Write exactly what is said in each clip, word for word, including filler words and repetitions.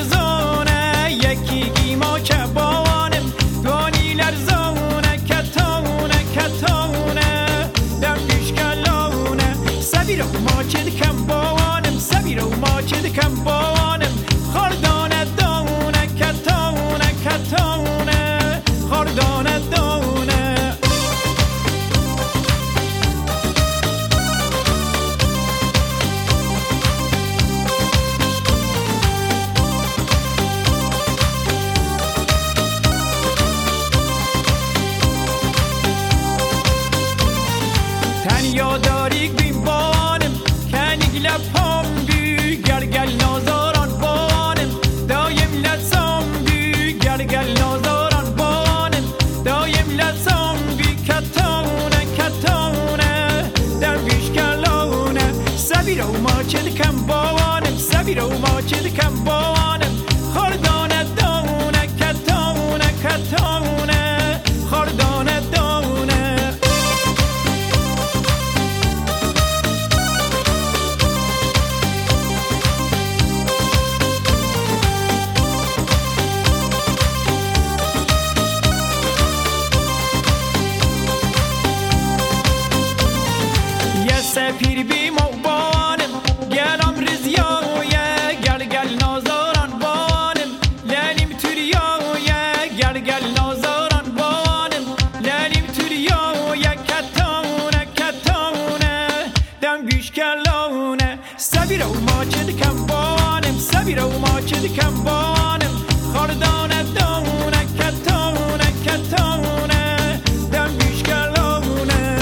لرزونه یکی گیما که بانم دوانی لرزونه کتونه کتونه دم پیشکلونه سبیرو ما چه دکم بانم سبیرو ما چه دکم بانم خاردانه دونه کتونه کتونه خاردانه دونه یاداری بیم بانم کنیگ لپام بی گرگل نازاران بانم دایم لسام بی گرگل نازاران بانم دایم لسام بی کتونه کتونه در بیش کلونه سبیرو ما چه دکم بانم سبیرو ما چه دکم بانم خاردانه دونه کتونه کتونه خاردانه دونه سپیر بی موبانم گلم رزیایه گلگل نازاران بانم لنیم توریایه گلگل نازاران بانم لنیم توریایه کتونه کتونه دم بیش کلونه سبیرو ما چه دکم بانم سبیرو ما چه دکم بانم خاردانه دونه کتونه کتونه دم بیش کلونه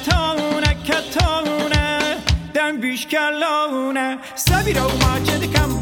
کتونه دم بیش کلونه سبیرو ما چه دکم